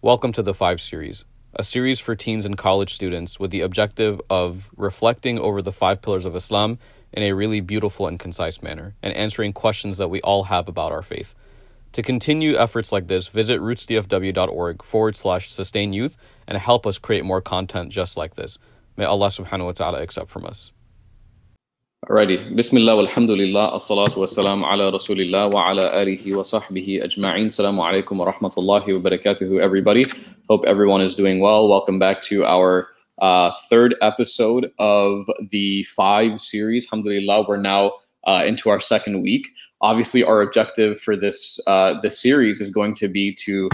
Welcome to the 5 Series, a series for teens and college students with the objective of reflecting over the 5 pillars of Islam in a really beautiful and concise manner, and answering questions that we all have about our faith. To continue efforts like this, visit rootsdfw.org/sustain youth and help us create more content just like this. May Allah subhanahu wa ta'ala accept from us. Alrighty. Bismillah walhamdulillah, as-salatu was-salam ala rasulillah wa ala alihi wa sahbihi ajma'in. Assalamu alaikum wa rahmatullahi wa barakatuhu, everybody. Hope everyone is doing well. Welcome back to our third episode of the 5 series. Alhamdulillah, we're now into our second week. Obviously, our objective for this series is going to be to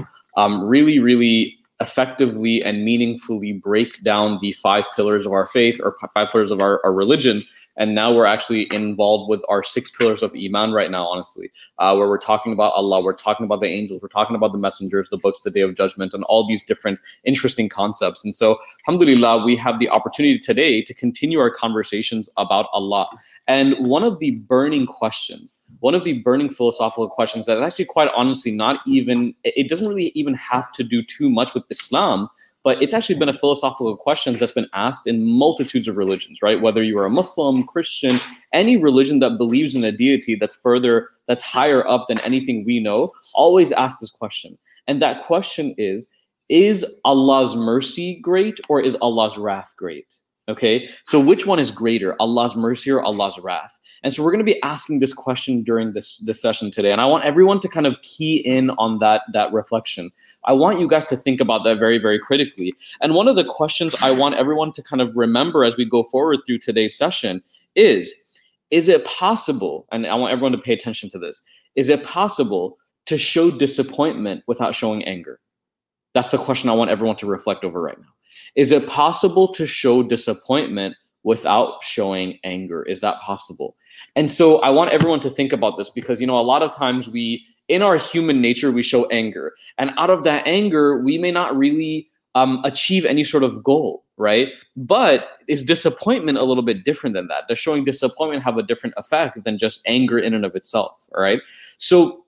really effectively and meaningfully break down the 5 pillars of our faith, or 5 pillars of our religion. And now we're actually involved with our 6 pillars of Iman right now, honestly, where we're talking about Allah, we're talking about the angels, we're talking about the messengers, the books, the Day of Judgment, and all these different interesting concepts. And so, alhamdulillah, we have the opportunity today to continue our conversations about Allah. And one of the burning questions, one of the burning philosophical questions that actually quite honestly it doesn't really even have to do too much with Islam, but it's actually been a philosophical question that's been asked in multitudes of religions, right? Whether you are a Muslim, Christian, any religion that believes in a deity that's higher up than anything we know, always ask this question. And that question is Allah's mercy great or is Allah's wrath great? Okay, so which one is greater, Allah's mercy or Allah's wrath? And so we're going to be asking this question during this session today. And I want everyone to kind of key in on that reflection. I want you guys to think about that very, very critically. And one of the questions I want everyone to kind of remember as we go forward through today's session is it possible, and I want everyone to pay attention to this, is it possible to show disappointment without showing anger? That's the question I want everyone to reflect over right now. Is it possible to show disappointment without showing anger? Is that possible? And so I want everyone to think about this because, a lot of times in our human nature, we show anger. And out of that anger, we may not really achieve any sort of goal, right? But is disappointment a little bit different than that? Does showing disappointment have a different effect than just anger in and of itself, all right? So,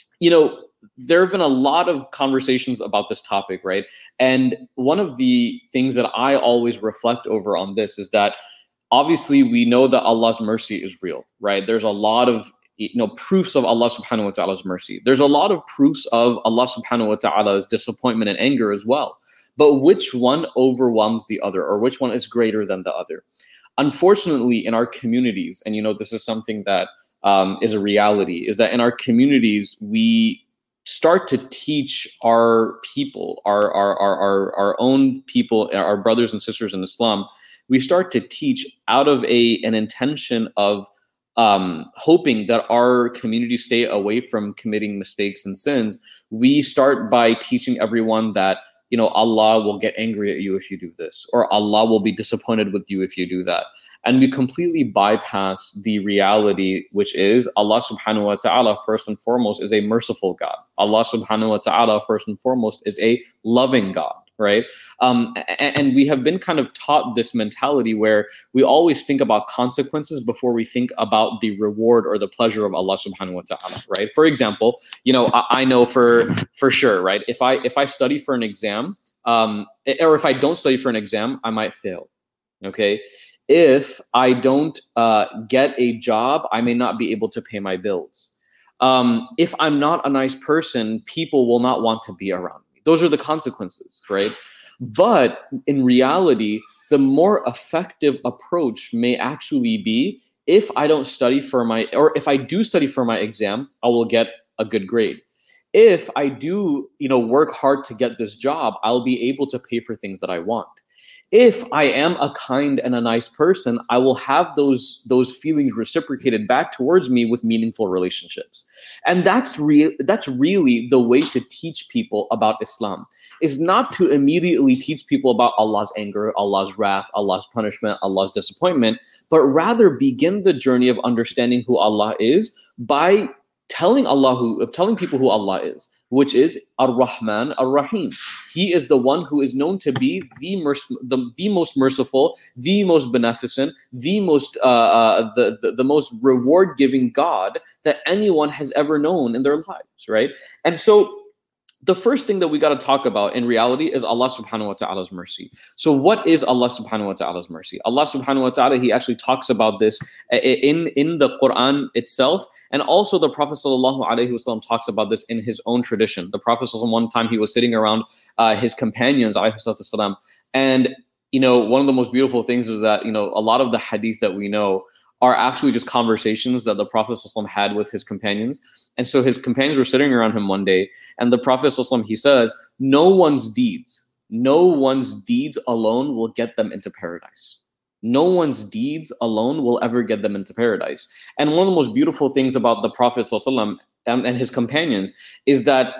there have been a lot of conversations about this topic, right? And one of the things that I always reflect over on this is that obviously we know that Allah's mercy is real, right? There's a lot of proofs of Allah subhanahu wa ta'ala's mercy. There's a lot of proofs of Allah subhanahu wa ta'ala's disappointment and anger as well. But which one overwhelms the other, or which one is greater than the other? Unfortunately, in our communities, and this is something that is a reality, is that in our communities, we start to teach our people, our own people, our brothers and sisters in Islam, we start to teach out of an intention of hoping that our community stay away from committing mistakes and sins. We start by teaching everyone that Allah will get angry at you if you do this, or Allah will be disappointed with you if you do that. And we completely bypass the reality, which is Allah subhanahu wa ta'ala, first and foremost, is a merciful God. Allah subhanahu wa ta'ala, first and foremost, is a loving God, right? And we have been kind of taught this mentality where we always think about consequences before we think about the reward or the pleasure of Allah subhanahu wa ta'ala, right? For example, I know for sure, right? If I study for an exam, or if I don't study for an exam, I might fail, okay? If I don't get a job, I may not be able to pay my bills. If I'm not a nice person, people will not want to be around me. Those are the consequences, right? But in reality, the more effective approach may actually be if I don't study if I do study for my exam, I will get a good grade. If I do, work hard to get this job, I'll be able to pay for things that I want. If I am a kind and a nice person, I will have those feelings reciprocated back towards me with meaningful relationships. And that's really the way to teach people about Islam, is not to immediately teach people about Allah's anger, Allah's wrath, Allah's punishment, Allah's disappointment, but rather begin the journey of understanding who Allah is by telling people who Allah is, which is Ar-Rahman Ar-Rahim. He is the one who is known to be the most merciful, the most beneficent, the most reward-giving God that anyone has ever known in their lives, right? And so the first thing that we got to talk about in reality is Allah subhanahu wa ta'ala's mercy. So what is Allah subhanahu wa ta'ala's mercy? Allah subhanahu wa ta'ala, he actually talks about this in the Quran itself, and also the Prophet sallallahu alaihi wasallam talks about this in his own tradition. The Prophet sallallahu, one time he was sitting around his companions alaihi wasallam, and one of the most beautiful things is that a lot of the hadith that we know are actually just conversations that the Prophet ﷺ had with his companions. And so his companions were sitting around him one day, and the Prophet ﷺ, he says, no one's deeds alone will get them into paradise. No one's deeds alone will ever get them into paradise. And one of the most beautiful things about the Prophet ﷺ and his companions is that,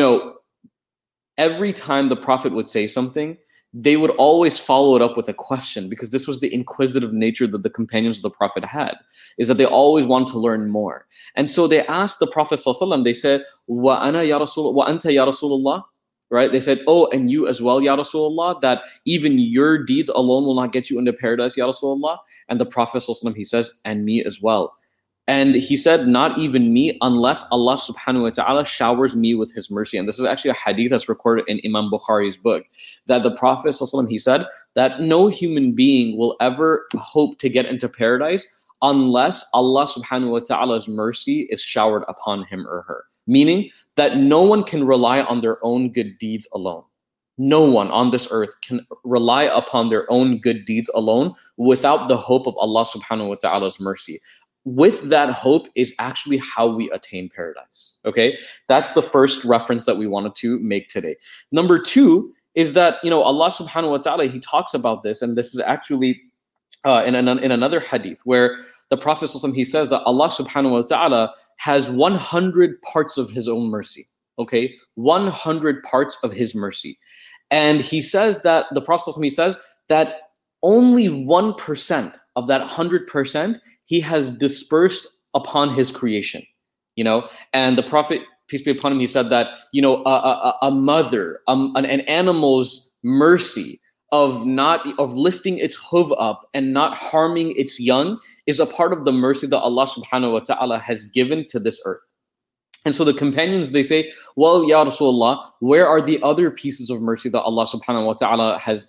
every time the Prophet would say something, they would always follow it up with a question, because this was the inquisitive nature that the companions of the Prophet had, is that they always want to learn more. And so they asked the Prophet ﷺ, they said, wa anta ya Rasulullah, right? They said, oh, and you as well, ya Rasulullah, that even your deeds alone will not get you into paradise, ya Rasulullah. And the Prophet ﷺ, he says, and me as well. And he said, not even me, unless Allah subhanahu wa ta'ala showers me with his mercy. And this is actually a hadith that's recorded in Imam Bukhari's book, that the Prophet ﷺ, he said that no human being will ever hope to get into paradise unless Allah subhanahu wa ta'ala's mercy is showered upon him or her. Meaning that no one can rely on their own good deeds alone. No one on this earth can rely upon their own good deeds alone without the hope of Allah subhanahu wa ta'ala's mercy. With that hope is actually how we attain paradise. Okay, that's the first reference that we wanted to make today. Number two is that Allah subhanahu wa ta'ala, he talks about this, and this is actually in another hadith where the Prophet he says that Allah subhanahu wa ta'ala has 100 parts of his own mercy. Okay, 100 parts of his mercy, and he says that the Prophet he says that only 1% of that 100% he has dispersed upon his creation, and the Prophet, peace be upon him, he said that, a mother, an animal's mercy of lifting its hoof up and not harming its young is a part of the mercy that Allah subhanahu wa ta'ala has given to this earth. And so the companions, they say, well, Ya Rasulullah, where are the other pieces of mercy that Allah subhanahu wa ta'ala has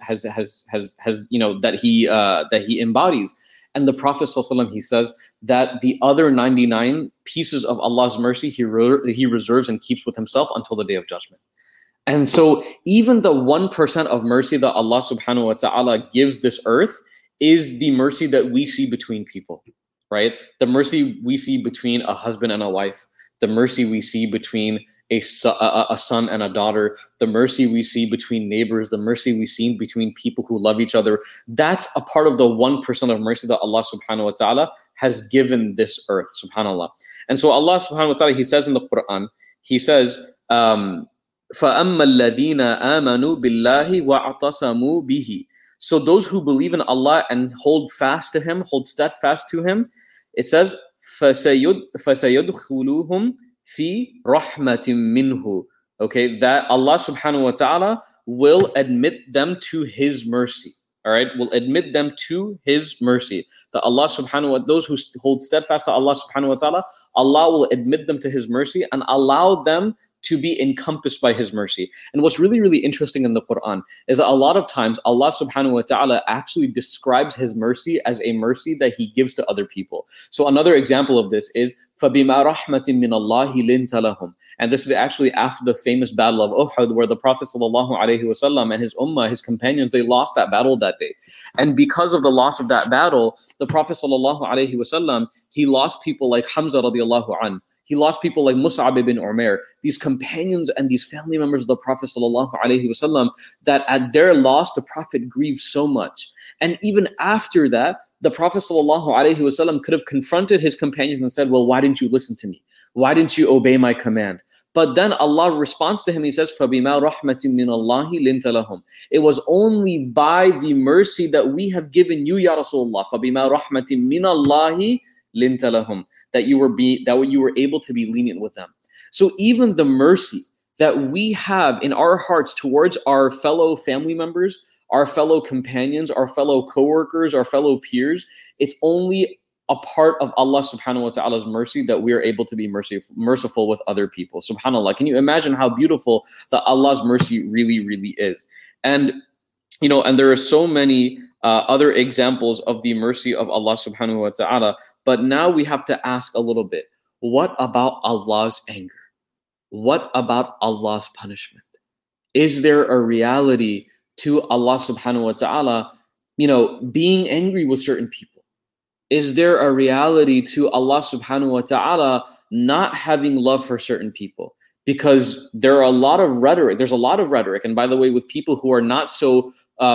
that he embodies? And the Prophet ﷺ, he says that the other 99 pieces of Allah's mercy he reserves and keeps with himself until the day of judgment. And so even the 1% of mercy that Allah subhanahu wa ta'ala gives this earth is the mercy that we see between people, right? The mercy we see between a husband and a wife, the mercy we see between a son and a daughter, the mercy we see between neighbors, the mercy we see between people who love each other. That's a part of the 1% of mercy that Allah subhanahu wa ta'ala has given this earth, subhanAllah. And so Allah subhanahu wa ta'ala, he says in the Quran, he says, فَأَمَّا الَّذِينَ آمَنُوا بِاللَّهِ وَاعْتَصَمُوا بِهِ. So those who believe in Allah and hold fast to him, hold steadfast to him, it says, فَسَيُدْخُلُوهُمْ fi rahmatin minhu. Okay, that Allah subhanahu wa ta'ala will admit them to his mercy. All right, will admit them to his mercy. That Allah subhanahu wa ta'ala, those who hold steadfast to Allah subhanahu wa ta'ala, Allah will admit them to his mercy and allow them to be encompassed by his mercy. And what's really, really interesting in the Quran is that a lot of times Allah subhanahu wa ta'ala actually describes his mercy as a mercy that he gives to other people. So another example of this is فَبِمَا رَحْمَةٍ مِّنَ اللَّهِ لِنْتَ لَهُمْ. And this is actually after the famous battle of Uhud, where the Prophet sallallahu alaihi wasallam and his ummah, his companions, they lost that battle that day. And because of the loss of that battle, the Prophet sallallahu alaihi wasallam, he lost people like Hamza radiallahu anhu. He lost people like Mus'ab ibn Umair, these companions and these family members of the Prophet ﷺ, that at their loss, the Prophet grieved so much. And even after that, the Prophet ﷺ could have confronted his companions and said, well, why didn't you listen to me? Why didn't you obey my command? But then Allah responds to him, he says, فَبِمَا رَحْمَةٍ مِّنَ اللَّهِ لِنْتَ لَهُمْ. It was only by the mercy that we have given you, Ya Rasulullah, فَبِمَا رَحْمَةٍ مِّنَ اللَّهِ لِنْتَ لَهُمْ, that you were able to be lenient with them. So even the mercy that we have in our hearts towards our fellow family members, our fellow companions, our fellow co-workers, our fellow peers, it's only a part of Allah subhanahu wa ta'ala's mercy that we are able to be merciful with other people. SubhanAllah. Can you imagine how beautiful that Allah's mercy really, really is? And and there are so many other examples of the mercy of Allah subhanahu wa ta'ala. But now we have to ask a little bit, what about Allah's anger? What about Allah's punishment? Is there a reality to Allah subhanahu wa ta'ala, being angry with certain people? Is there a reality to Allah subhanahu wa ta'ala not having love for certain people? Because there are a lot of rhetoric. There's a lot of rhetoric. And by the way, with people who are not so,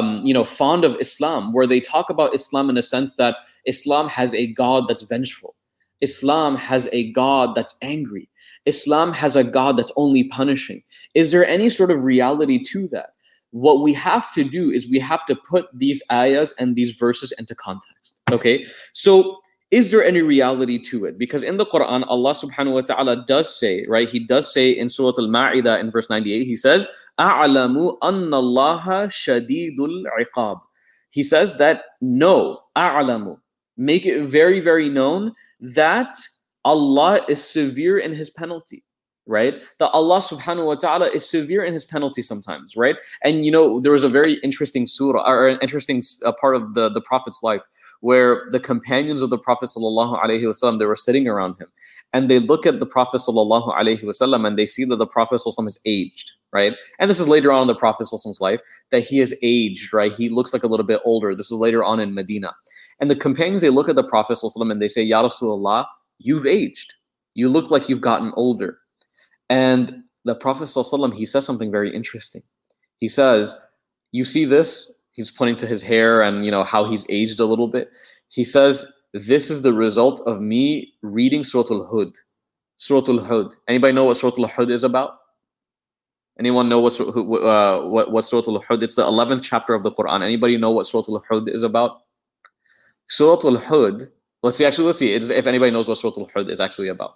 fond of Islam, where they talk about Islam in a sense that Islam has a God that's vengeful. Islam has a God that's angry. Islam has a God that's only punishing. Is there any sort of reality to that? What we have to do is we have to put these ayahs and these verses into context. Okay, so is there any reality to it? Because in the Quran, Allah subhanahu wa ta'ala does say, right? He does say in Surah Al-Ma'idah in verse 98, he says, أَعْلَمُ أَنَّ اللَّهَ شَدِيدُ الْعِقَابِ. He says that, no, أَعْلَمُ. Make it very, very known that Allah is severe in His penalty. Right? That Allah subhanahu wa ta'ala is severe in His penalty sometimes, right? And there was a very interesting surah, or an interesting part of the Prophet's life, where the companions of the Prophet sallallahu alaihi wasallam, they were sitting around him, and they look at the Prophet sallallahu alaihi wasallam, and they see that the Prophet sallallahu is aged, right? And this is later on in the Prophet sallallahu life, that he is aged, right? He looks like a little bit older. This is later on in Medina. And the companions, they look at the Prophet sallallahu and they say, Ya Rasulullah, you've aged. You look like you've gotten older. And the Prophet ﷺ, he says something very interesting. He says, you see this? He's pointing to his hair and how he's aged a little bit. He says, this is the result of me reading Surah Al-Hud. Surah Al-Hud. Anybody know what Surah Al-Hud is about? Anyone know what Surah Al-Hud? It's the 11th chapter of the Quran. Anybody know what Surah Al-Hud is about? Surah Al-Hud. Let's see if anybody knows what Surah Al-Hud is actually about.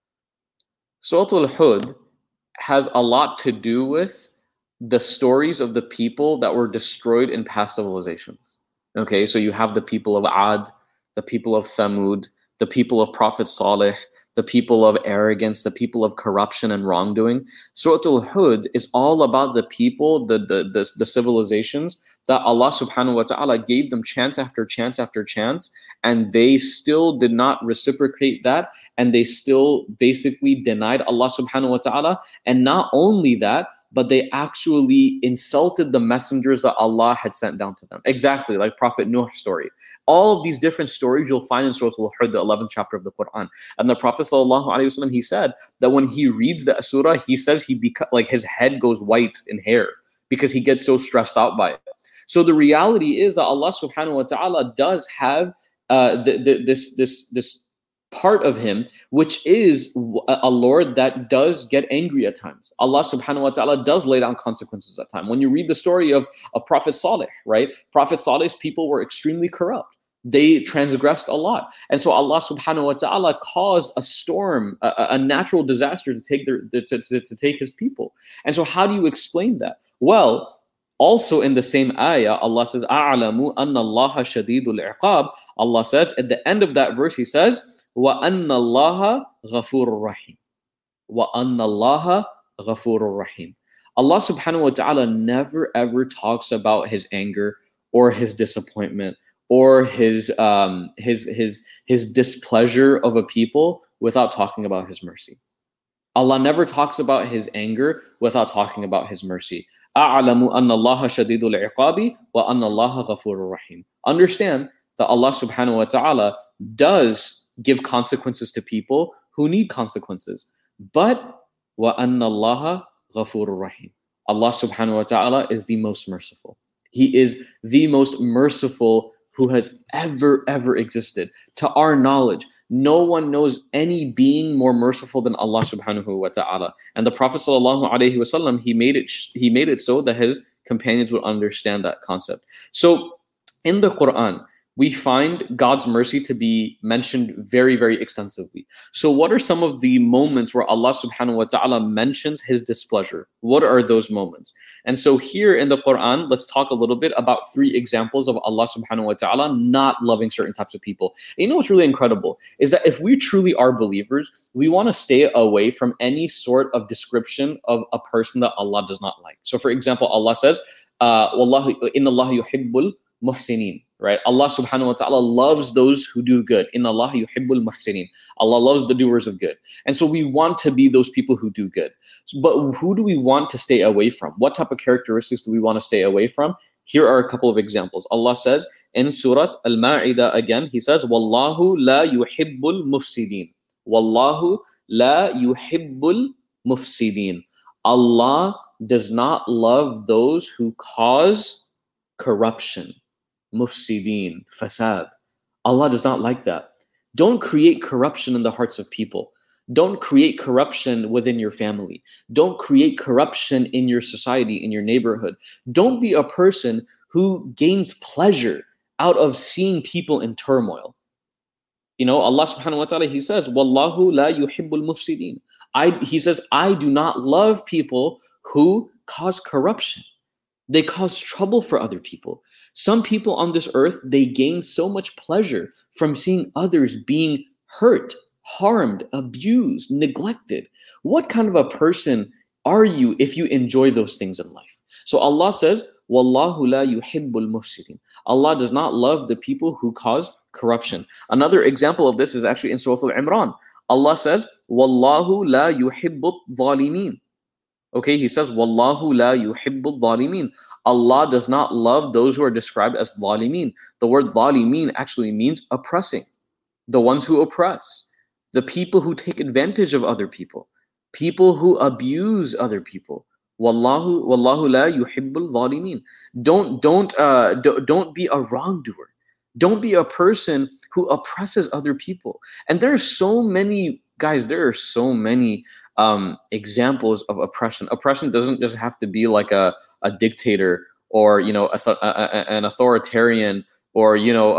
Surah Al-Hud has a lot to do with the stories of the people that were destroyed in past civilizations. Okay, so you have the people of Ad, the people of Thamud, the people of Prophet Saleh, the people of arrogance, the people of corruption and wrongdoing. Surah Al-Hud is all about the people, the civilizations that Allah subhanahu wa ta'ala gave them chance after chance after chance, and they still did not reciprocate that, and they still basically denied Allah subhanahu wa ta'ala. And not only that, but they actually insulted the messengers that Allah had sent down to them. Exactly like Prophet Nuh's story. All of these different stories you'll find in Surah Al-Hud, the 11th chapter of the Quran. And the Prophet ﷺ, he said that when he reads that surah, he says his head goes white in hair because he gets so stressed out by it. So the reality is that Allah subhanahu wa ta'ala does have this part of Him, which is a Lord that does get angry at times. Allah subhanahu wa ta'ala does lay down consequences at times. When you read the story of Prophet Saleh, right? Prophet Saleh's people were extremely corrupt. They transgressed a lot. And so Allah subhanahu wa ta'ala caused a storm, a natural disaster to take His people. And so how do you explain that? Well, also in the same ayah, Allah says, أَعْلَمُ أَنَّ اللَّهَ شَدِيدُ الْعِقَابِ. Allah says, at the end of that verse, He says, وَأَنَّ اللَّهَ غَفُورٌ رَحِيمٌ. وَأَنَّ اللَّهَ غَفُورٌ رَحِيمٌ. Allah subhanahu wa ta'ala never ever talks about His anger or His disappointment or his displeasure of a people without talking about His mercy. Allah never talks about His anger without talking about His mercy. أَعْلَمُ أَنَّ اللَّهَ شَدِيدُ الْعِقَابِ وَأَنَّ اللَّهَ غَفُورٌ رَحِيمٌ. Understand that Allah subhanahu wa ta'ala does give consequences to people who need consequences. But وَأَنَّ اللَّهَ غَفُورٌ رَحِيمٌ. Allah subhanahu wa ta'ala is the most merciful. He is the most merciful who has ever existed. To our knowledge, no one knows any being more merciful than Allah subhanahu wa ta'ala. And the Prophet sallallahu alaihi wasallam, he made it so that his companions would understand that concept. So in the Quran, we find God's mercy to be mentioned very, very extensively. So what are some of the moments where Allah subhanahu wa ta'ala mentions His displeasure? What are those moments? And so here in the Quran, let's talk a little bit about 3 examples of Allah subhanahu wa ta'ala not loving certain types of people. And you know what's really incredible is that if we truly are believers, we want to stay away from any sort of description of a person that Allah does not like. So for example, Allah says, Wallahu inna Allah yuhibbul muhsinin, right? Allah subhanahu wa ta'ala loves those who do good. Inna Allah yuhibbul muhsinin. Allah loves the doers of good. And so we want to be those people who do good. But who do we want to stay away from? What type of characteristics do we want to stay away from? Here are a couple of examples. Allah says in Surah Al-Ma'idah again, He says, Wallahu la yuhibbul mufsidin. Wallahu la yuhibbul mufsidin. Allah does not love those who cause corruption. Mufsidin, fasad. Allah does not like that. Don't create corruption in the hearts of people. Don't create corruption within your family. Don't create corruption in your society, in your neighborhood. Don't be a person who gains pleasure out of seeing people in turmoil. You know, Allah subhanahu wa ta'ala, He says, Wallahu la yuhibbul mufsidin. He says, I do not love people who cause corruption. They cause trouble for other people. Some people on this earth, they gain so much pleasure from seeing others being hurt, harmed, abused, neglected. What kind of a person are you if you enjoy those things in life? So Allah says, Wallahu la yuhibbul mufsidin. Allah does not love the people who cause corruption. Another example of this is actually in Surah Al-Imran. Allah says, Wallahu la yuhibbul zalimin. Okay, He says, Wallahu la yuhibbul zalimin. Allah does not love those who are described as zalimin. The word zalimin actually means oppressing. The ones who oppress. The people who take advantage of other people. People who abuse other people. Wallahu la yuhibbul zalimin. Don't be a wrongdoer. Don't be a person who oppresses other people. And there are so many, guys, there are so many examples of oppression. Oppression doesn't just have to be like a dictator or, you know, an authoritarian or, you know,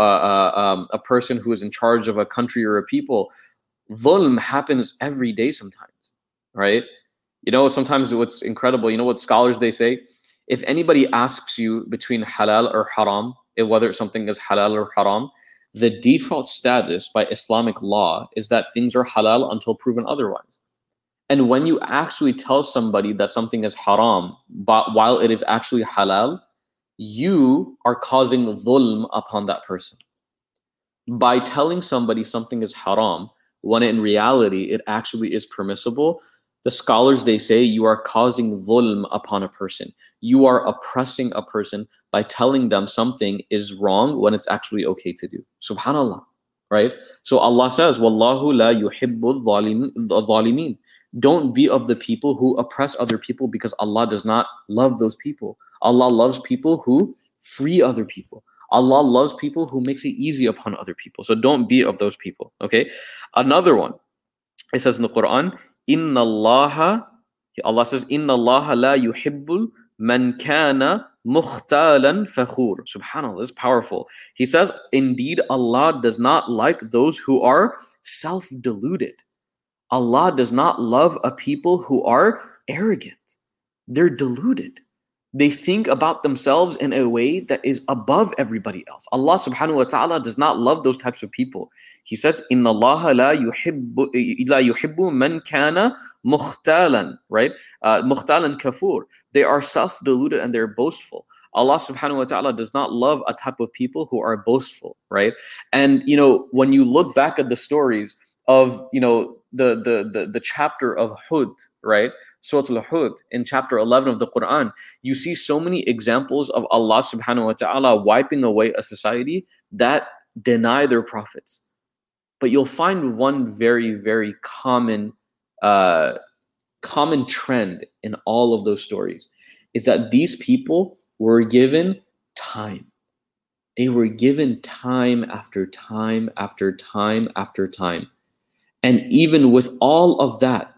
a person who is in charge of a country or a people. Dhulm happens every day sometimes, right? You know, sometimes what's incredible, you know what scholars, they say? If anybody asks you between halal or haram, whether something is halal or haram, the default status by Islamic law is that things are halal until proven otherwise. And when you actually tell somebody that something is haram, but while it is actually halal, you are causing dhulm upon that person. By telling somebody something is haram, when in reality it actually is permissible, the scholars, they say you are causing dhulm upon a person. You are oppressing a person by telling them something is wrong when it's actually okay to do. Subhanallah, right? So Allah says, Wallahu la yuhibbul zalimin. Don't be of the people who oppress other people because Allah does not love those people. Allah loves people who free other people. Allah loves people who makes it easy upon other people. So don't be of those people, okay? Another one, it says in the Quran, Inna Allah, Allah says, Inna Allah la yuhibbul man kana mukhtalan fakhur. Subhanallah, this is powerful. He says, indeed, Allah does not like those who are self-deluded. Allah does not love a people who are arrogant. They're deluded. They think about themselves in a way that is above everybody else. Allah subhanahu wa ta'ala does not love those types of people. He says, Inna Allah la yuhibbu man kana mukhtalan, right? Mukhtalan kafur. They are self-deluded and they're boastful. Allah subhanahu wa ta'ala does not love a type of people who are boastful, right? And, you know, when you look back at the stories of, you know, the chapter of Hud, right? Surah Al-Hud, in chapter 11 of the Quran, you see so many examples of Allah subhanahu wa ta'ala wiping away a society that deny their prophets. But you'll find one very, very common trend in all of those stories is that these people were given time. They were given time after time after time after time. And even with all of that,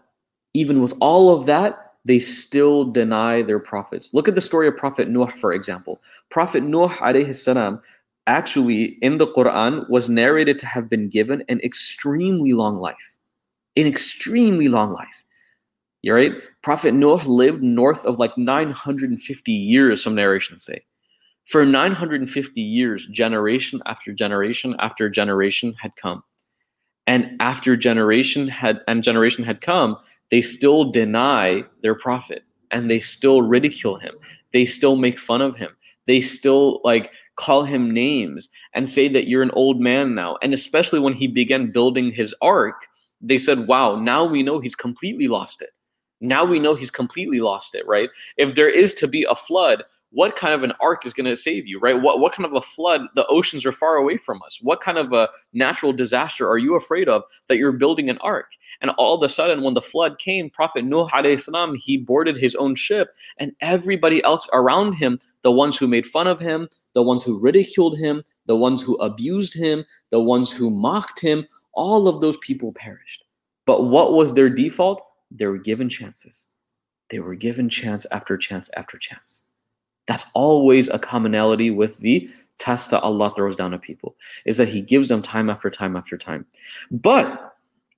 they still deny their prophets. Look at the story of Prophet Nuh, for example. Prophet Nuh alayhi salam actually in the Quran was narrated to have been given an extremely long life. An extremely long life. You're right? Prophet Noah lived north of like 950 years, some narrations say. For 950 years, generation after generation after generation had come. And after generation had come, they still deny their prophet and they still ridicule him. They still make fun of him. They still like call him names and say that you're an old man now. And especially when he began building his ark, they said, wow, now we know he's completely lost it. Now we know he's completely lost it, right? If there is to be a flood, what kind of an ark is going to save you, right? What kind of a flood? The oceans are far away from us. What kind of a natural disaster are you afraid of that you're building an ark? And all of a sudden, when the flood came, Prophet Nuh alayhi salam, he boarded his own ship, and everybody else around him, the ones who made fun of him, the ones who ridiculed him, the ones who abused him, the ones who mocked him, all of those people perished. But what was their default? They were given chances. They were given chance after chance after chance. That's always a commonality with the test that Allah throws down at people, is that He gives them time after time after time. But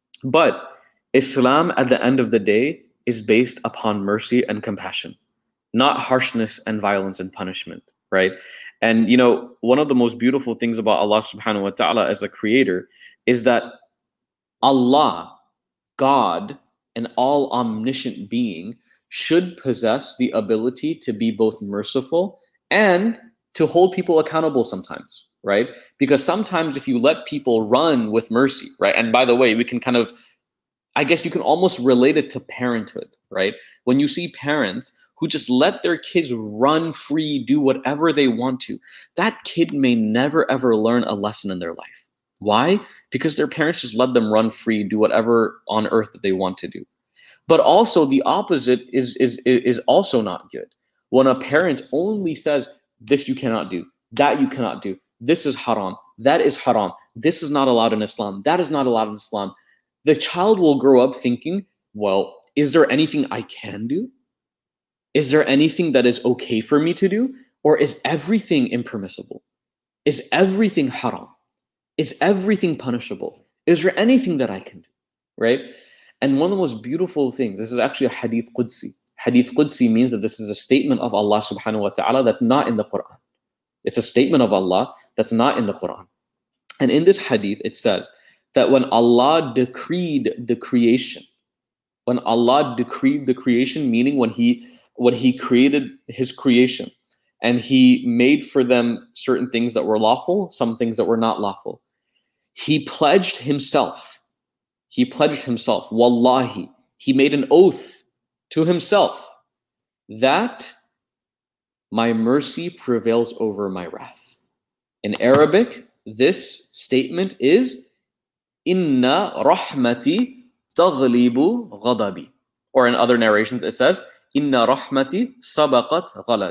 Islam at the end of the day is based upon mercy and compassion, not harshness and violence and punishment, right? And you know, one of the most beautiful things about Allah subhanahu wa ta'ala as a creator is that Allah, God, an all omniscient being, should possess the ability to be both merciful and to hold people accountable sometimes, right? Because sometimes if you let people run with mercy, right? And by the way, we can kind of, I guess you can almost relate it to parenthood, right? When you see parents who just let their kids run free, do whatever they want to, that kid may never ever learn a lesson in their life. Why? Because their parents just let them run free, do whatever on earth that they want to do. But also the opposite is also not good. When a parent only says, this you cannot do, that you cannot do, this is haram, that is haram, this is not allowed in Islam, that is not allowed in Islam, the child will grow up thinking, well, is there anything I can do? Is there anything that is okay for me to do? Or is everything impermissible? Is everything haram? Is everything punishable? Is there anything that I can do? Right? And one of the most beautiful things, this is actually a hadith Qudsi. Hadith Qudsi means that this is a statement of Allah subhanahu wa ta'ala that's not in the Quran. It's a statement of Allah that's not in the Quran. And in this hadith, it says that when Allah decreed the creation, meaning when he created his creation, and he made for them certain things that were lawful, some things that were not lawful, he pledged himself, wallahi, he made an oath to himself that my mercy prevails over my wrath. In Arabic, this statement is inna rahmati taghlibu ghadabi. Or in other narrations, it says inna rahmati sabaqat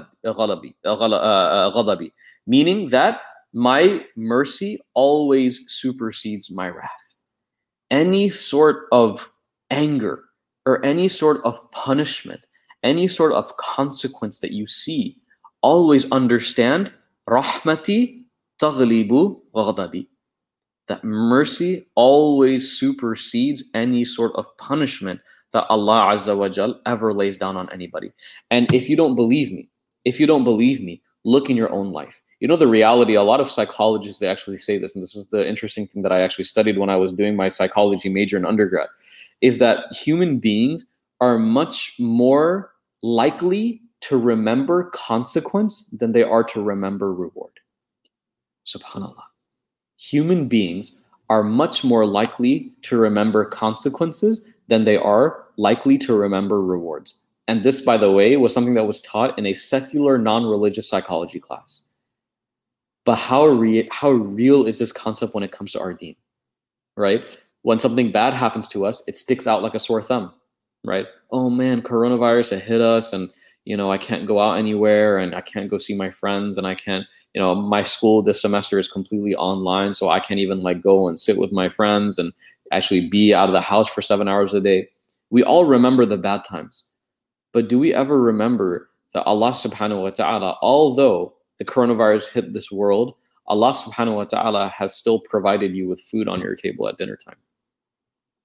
ghadabi. Meaning that my mercy always supersedes my wrath. Any sort of anger or any sort of punishment, any sort of consequence that you see, always understand rahmati taghlibu ghadabi. That mercy always supersedes any sort of punishment that Allah Azza wa Jal ever lays down on anybody. And if you don't believe me, look in your own life. You know, the reality, a lot of psychologists, they actually say this, and this is the interesting thing that I actually studied when I was doing my psychology major in undergrad, is that human beings are much more likely to remember consequence than they are to remember reward. SubhanAllah. Human beings are much more likely to remember consequences than they are likely to remember rewards. And this, by the way, was something that was taught in a secular, non-religious psychology class. But how real is this concept when it comes to our deen, right? When something bad happens to us, it sticks out like a sore thumb, right? Oh man, coronavirus, it hit us, and you know, I can't go out anywhere, and I can't go see my friends, and I can't, you know, my school this semester is completely online, so I can't even like go and sit with my friends and actually be out of the house for 7 hours a day. We all remember the bad times. But do we ever remember that Allah subhanahu wa ta'ala, although the coronavirus hit this world, Allah subhanahu wa ta'ala has still provided you with food on your table at dinner time.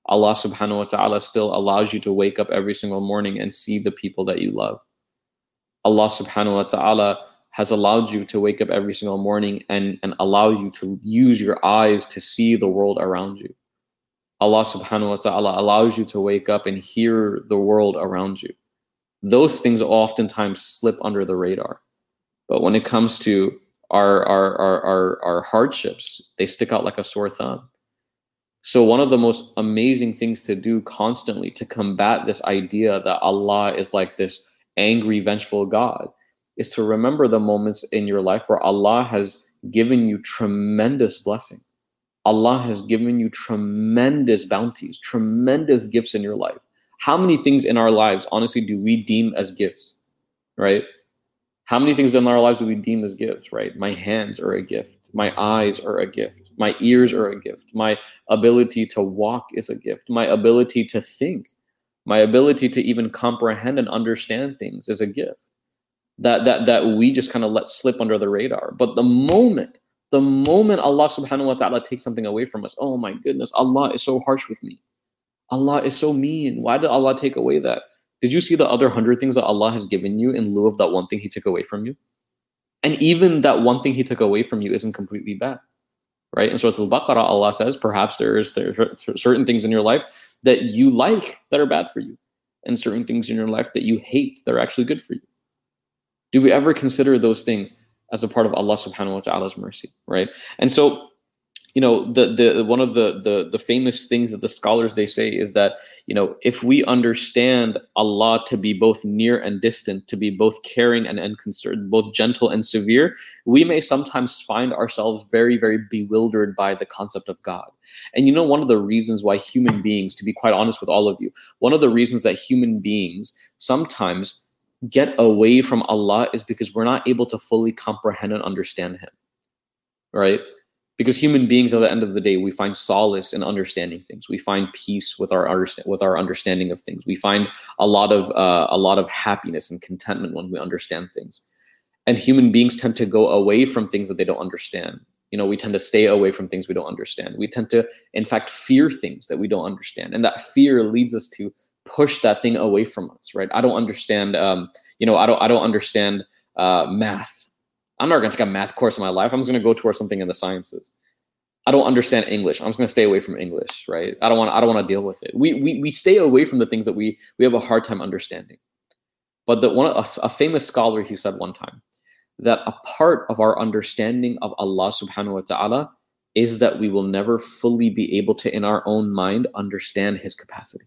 Allah subhanahu wa ta'ala still allows you to wake up every single morning and see the people that you love. Allah subhanahu wa ta'ala has allowed you to wake up every single morning and allow you to use your eyes to see the world around you. Allah subhanahu wa ta'ala allows you to wake up and hear the world around you. Those things oftentimes slip under the radar. But when it comes to our hardships, they stick out like a sore thumb. So one of the most amazing things to do constantly to combat this idea that Allah is like this angry, vengeful God is to remember the moments in your life where Allah has given you tremendous blessing. Allah has given you tremendous bounties, tremendous gifts in your life. How many things in our lives, honestly, do we deem as gifts, right? How many things in our lives do we deem as gifts, right? My hands are a gift. My eyes are a gift. My ears are a gift. My ability to walk is a gift. My ability to think, my ability to even comprehend and understand things is a gift that we just kind of let slip under the radar. But the moment Allah subhanahu wa ta'ala takes something away from us, oh my goodness, Allah is so harsh with me. Allah is so mean. Why did Allah take away that? Did you see the other 100 things that Allah has given you in lieu of that one thing He took away from you? And even that one thing He took away from you isn't completely bad, right? In Surah Al-Baqarah, Allah says, perhaps there are certain things in your life that you like that are bad for you, and certain things in your life that you hate that are actually good for you. Do we ever consider those things as a part of Allah subhanahu wa ta'ala's mercy, right? And so, you know, the one of the famous things that the scholars, they say is that, you know, if we understand Allah to be both near and distant, to be both caring and unconcerned, both gentle and severe, we may sometimes find ourselves very, very bewildered by the concept of God. And you know, one of the reasons why human beings, to be quite honest with all of you, one of the reasons that human beings sometimes get away from Allah is because we're not able to fully comprehend and understand Him, right? Because human beings, at the end of the day, we find solace in understanding things. We find peace with our understanding of things. We find a lot of happiness and contentment when we understand things. And human beings tend to go away from things that they don't understand. You know, we tend to stay away from things we don't understand. We tend to, in fact, fear things that we don't understand, and that fear leads us to push that thing away from us, right? I don't understand. I don't understand math. I'm not going to take a math course in my life. I'm just going to go towards something in the sciences. I don't understand English. I'm just going to stay away from English, right? I don't want to deal with it. We stay away from the things that we have a hard time understanding. But a famous scholar, he said one time that a part of our understanding of Allah subhanahu wa ta'ala is that we will never fully be able to, in our own mind, understand His capacity.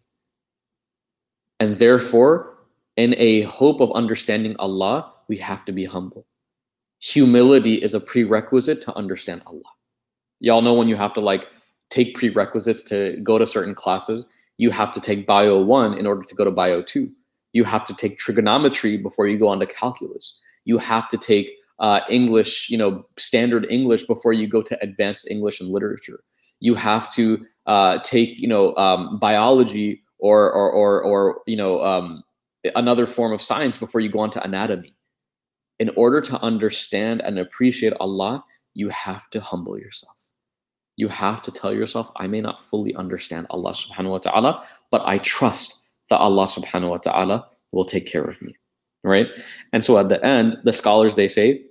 And therefore, in a hope of understanding Allah, we have to be humble. Humility is a prerequisite to understand Allah. Y'all know when you have to like take prerequisites to go to certain classes, you have to take Bio 1 in order to go to Bio 2. You have to take trigonometry before you go on to calculus. You have to take English, standard English before you go to advanced English and literature. You have to take, biology or another form of science before you go on to anatomy. In order to understand and appreciate Allah, you have to humble yourself. You have to tell yourself, I may not fully understand Allah subhanahu wa ta'ala, but I trust that Allah subhanahu wa ta'ala will take care of me, right? And so at the end, the scholars, they say,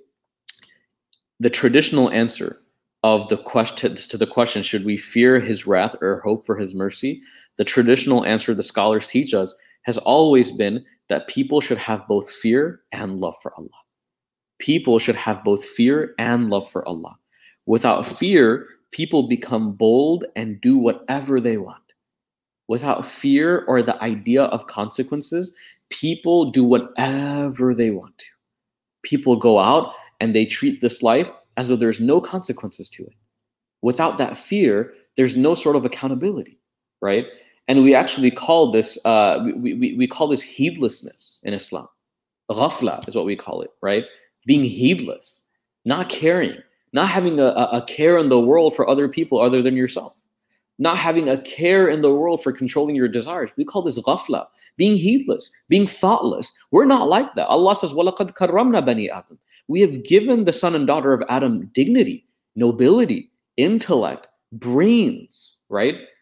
the traditional answer of the question, should we fear His wrath or hope for His mercy? The traditional answer the scholars teach us has always been that people should have both fear and love for Allah. People should have both fear and love for Allah. Without fear, people become bold and do whatever they want. Without fear or the idea of consequences, people do whatever they want to. People go out and they treat this life as though there's no consequences to it. Without that fear, there's no sort of accountability, right? And we actually call this we call this heedlessness in Islam. Ghafla is what we call it, right? Being heedless, not caring, not having a care in the world for other people other than yourself, not having a care in the world for controlling your desires. We call this ghafla, being heedless, being thoughtless. We're not like that. Allah says, وَلَقَدْ كَرَّمْنَا بَنِي آدَمَ. We have given the son and daughter of Adam dignity, nobility, intellect, brains, right?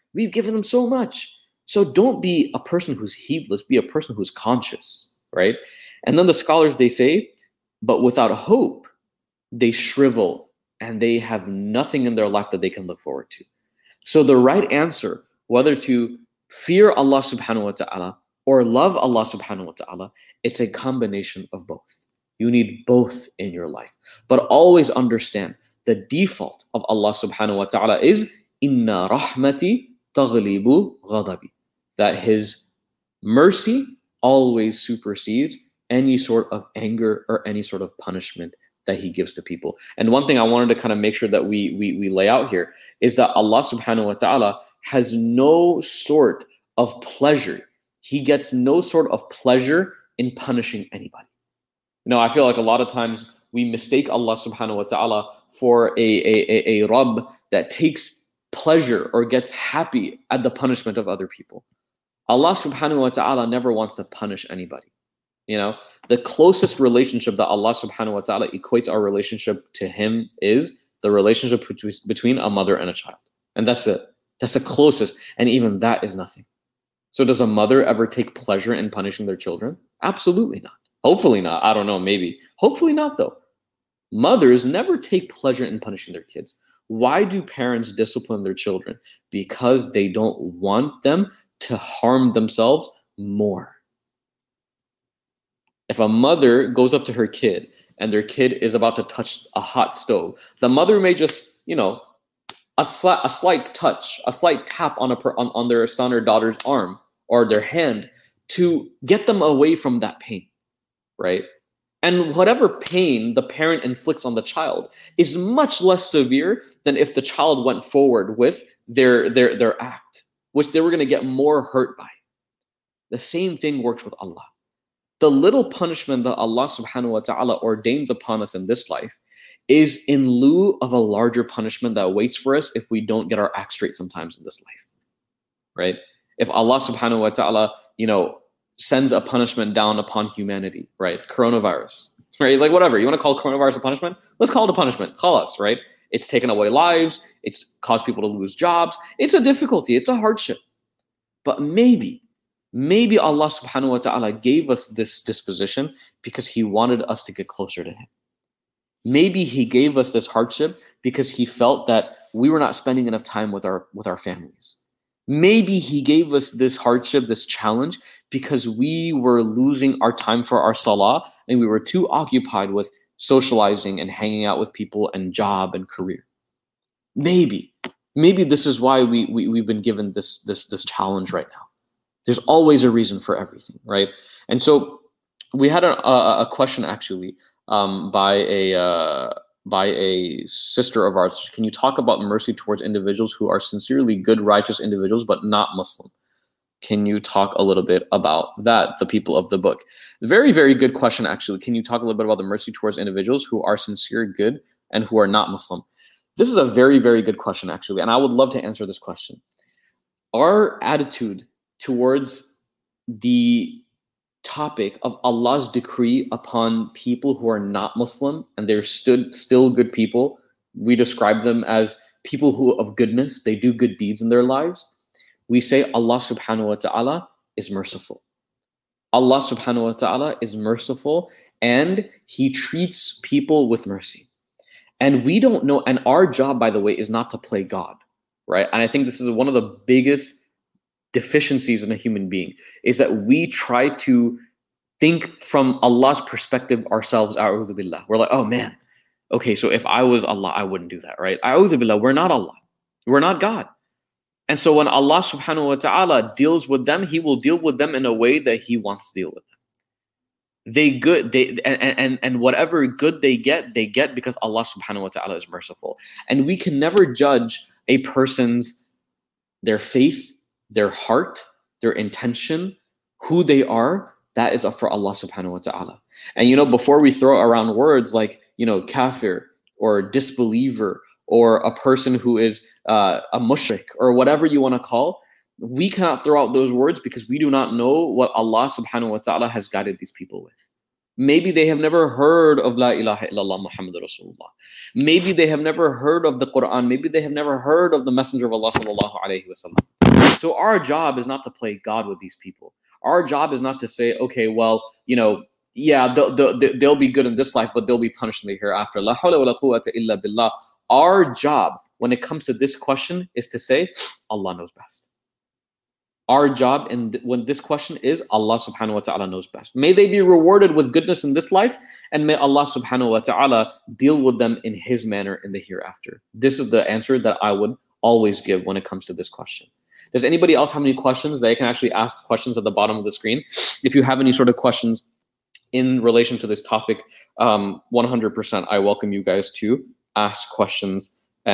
We've given them so much. So don't be a person who's heedless, be a person who's conscious, right? And then the scholars, they say, but without hope, they shrivel and they have nothing in their life that they can look forward to. So the right answer, whether to fear Allah subhanahu wa ta'ala or love Allah subhanahu wa ta'ala, it's a combination of both. You need both in your life. But always understand the default of Allah subhanahu wa ta'ala is inna rahmati taghlibu ghadabi. That His mercy always supersedes any sort of anger or any sort of punishment that He gives to people. And one thing I wanted to kind of make sure that we lay out here is that Allah subhanahu wa ta'ala has no sort of pleasure. He gets no sort of pleasure in punishing anybody. I feel like a lot of times we mistake Allah subhanahu wa ta'ala for a Rabb that takes pleasure or gets happy at the punishment of other people. Allah subhanahu wa ta'ala never wants to punish anybody. The closest relationship that Allah subhanahu wa ta'ala equates our relationship to Him is the relationship between a mother and a child. And that's it. That's the closest. And even that is nothing. So does a mother ever take pleasure in punishing their children? Absolutely not. Hopefully not. I don't know, maybe. Hopefully not, though. Mothers never take pleasure in punishing their kids. Why do parents discipline their children? Because they don't want them to harm themselves more. If a mother goes up to her kid and their kid is about to touch a hot stove, the mother may just, a slight touch, a slight tap on their son or daughter's arm or their hand to get them away from that pain, right? And whatever pain the parent inflicts on the child is much less severe than if the child went forward with their act, which they were going to get more hurt by. The same thing works with Allah. The little punishment that Allah subhanahu wa ta'ala ordains upon us in this life is in lieu of a larger punishment that waits for us if we don't get our act straight sometimes in this life, right? If Allah subhanahu wa ta'ala, sends a punishment down upon humanity, right? Coronavirus, right? Like whatever, you want to call coronavirus a punishment? Let's call it a punishment. Call us, right? It's taken away lives. It's caused people to lose jobs. It's a difficulty. It's a hardship. But maybe Allah subhanahu wa ta'ala gave us this disposition because He wanted us to get closer to Him. Maybe He gave us this hardship because He felt that we were not spending enough time with our families. Maybe He gave us this hardship, this challenge, because we were losing our time for our salah and we were too occupied with socializing and hanging out with people and job and career. Maybe this is why we've been given this challenge right now. There's always a reason for everything, right? And so we had a question actually by a sister of ours. Can you talk about mercy towards individuals who are sincerely good, righteous individuals, but not Muslim? Can you talk a little bit about that, the people of the book? Very, very good question, actually. Can you talk a little bit about the mercy towards individuals who are sincere, good, and who are not Muslim? This is a very, very good question, actually, and I would love to answer this question. Our attitude towards the topic of Allah's decree upon people who are not Muslim and they're still good people, we describe them as people who of goodness, they do good deeds in their lives. We say Allah subhanahu wa ta'ala is merciful. Allah subhanahu wa ta'ala is merciful and He treats people with mercy. And we don't know, and our job, by the way, is not to play God, right? And I think this is one of the biggest deficiencies in a human being, is that we try to think from Allah's perspective ourselves, a'udhu billah. We're like, oh man, okay, so if I was Allah, I wouldn't do that, right? A'udhu billah, we're not Allah. We're not God. And so when Allah subhanahu wa ta'ala deals with them, He will deal with them in a way that He wants to deal with them. And whatever good they get because Allah subhanahu wa ta'ala is merciful. And we can never judge a person's, their faith, their heart, their intention, who they are. That is up for Allah subhanahu wa ta'ala. And before we throw around words like, kafir or disbeliever or a person who is a mushrik or whatever you want to call, we cannot throw out those words because we do not know what Allah subhanahu wa ta'ala has guided these people with. Maybe they have never heard of La ilaha illallah Muhammad Rasulullah. Maybe they have never heard of the Quran. Maybe they have never heard of the Messenger of Allah sallallahu alaihi wasallam. So our job is not to play God with these people. Our job is not to say, okay, well, yeah, they'll be good in this life, but they'll be punished in the hereafter. La hawla wa la quwwata illa billah. Our job when it comes to this question is to say, Allah knows best. Our job when this question is, Allah subhanahu wa ta'ala knows best. May they be rewarded with goodness in this life, and may Allah subhanahu wa ta'ala deal with them in His manner in the hereafter. This is the answer that I would always give when it comes to this question. Does anybody else have any questions? They can actually ask questions at the bottom of the screen. If you have any sort of questions in relation to this topic, 100% I welcome you guys to ask questions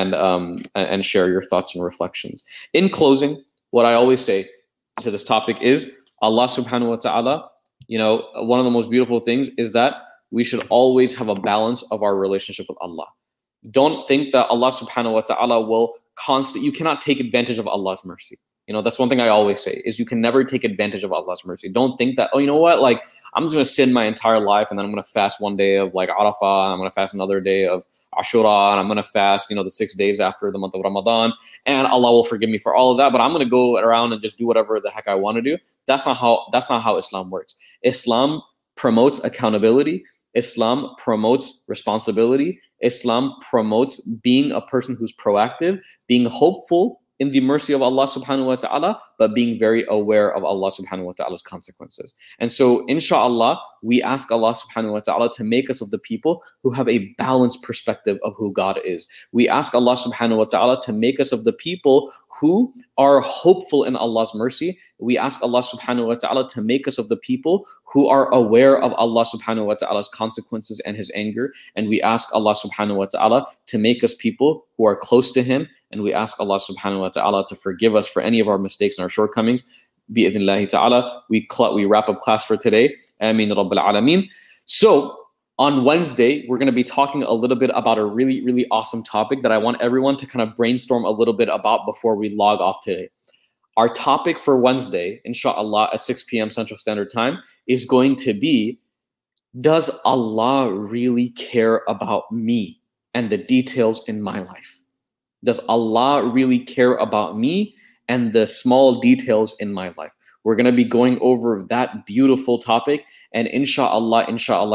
and share your thoughts and reflections. In closing, what I always say to this topic is Allah subhanahu wa ta'ala, one of the most beautiful things is that we should always have a balance of our relationship with Allah. Don't think that Allah subhanahu wa ta'ala will you cannot take advantage of Allah's mercy. That's one thing I always say is you can never take advantage of Allah's mercy. Don't think that, you know what, like I'm just going to sin my entire life and then I'm going to fast one day of like Arafah, and I'm going to fast another day of Ashura, and I'm going to fast, the 6 days after the month of Ramadan, and Allah will forgive me for all of that, but I'm going to go around and just do whatever the heck I want to do. That's not how Islam works. Islam promotes accountability. Islam promotes responsibility. Islam promotes being a person who's proactive, being hopeful in the mercy of Allah subhanahu wa ta'ala, but being very aware of Allah subhanahu wa ta'ala's consequences. And so, inshallah, we ask Allah subhanahu wa ta'ala to make us of the people who have a balanced perspective of who God is. We ask Allah subhanahu wa ta'ala to make us of the people who are hopeful in Allah's mercy. We ask Allah subhanahu wa ta'ala to make us of the people who are aware of Allah subhanahu wa ta'ala's consequences and His anger. And we ask Allah subhanahu wa ta'ala to make us people who are close to Him. And we ask Allah subhanahu wa ta'ala to forgive us for any of our mistakes and our shortcomings. Bi-idhnillahi ta'ala, we wrap up class for today. Ameen Rabbil Alameen. So, on Wednesday, we're going to be talking a little bit about a really, really awesome topic that I want everyone to kind of brainstorm a little bit about before we log off today. Our topic for Wednesday, inshallah, at 6 p.m. Central Standard Time, is going to be, does Allah really care about me and the details in my life? Does Allah really care about me and the small details in my life? We're going to be going over that beautiful topic, and inshallah,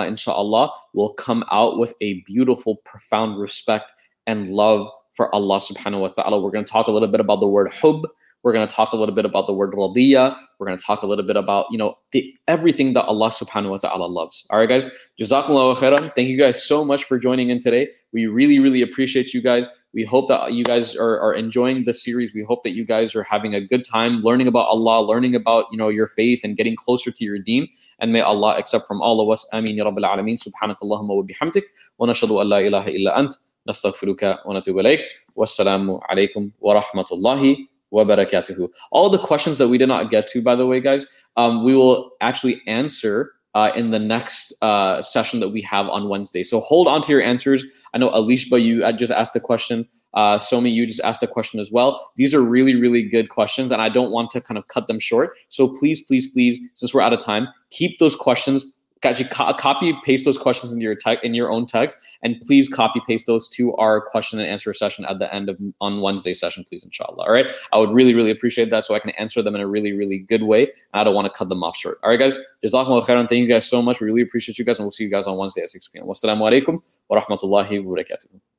we'll come out with a beautiful, profound respect and love for Allah subhanahu wa ta'ala. We're going to talk a little bit about the word hub. We're going to talk a little bit about the word radiyya. We're going to talk a little bit about, everything that Allah subhanahu wa ta'ala loves. All right, guys. Jazakumullahu khairan. Thank you guys so much for joining in today. We really, really appreciate you guys. We hope that you guys are enjoying the series. We hope that you guys are having a good time learning about Allah, learning about, your faith and getting closer to your deen. And may Allah accept from all of us. Ameen ya Rabbil Alameen. Subhanakallahumma wa bihamdik. Wa nashhadu an la ilaha illa ant. Nastaghfiruka wa natubu ilayk. Wassalamu alaikum wa rahmatullahi wa barakatuhu. All the questions that we did not get to, by the way, guys, we will actually answer in the next session that we have on Wednesday. So hold on to your answers. I know Alishba, you just asked a question. Somi, you just asked a question as well. These are really, really good questions, and I don't want to kind of cut them short. So please, since we're out of time, keep those questions. Actually, copy paste those questions into your own text, and please copy paste those to our question and answer session at the end of on Wednesday's session, please, inshallah. All right, I would really, really appreciate that, so I can answer them in a really, really good way. I don't want to cut them off short. All right, guys, jazakumullahu khairan. Thank you guys so much. We really appreciate you guys, and we'll see you guys on Wednesday at 6 p.m. Wassalamu alaikum wa rahmatullahi wa barakatuh.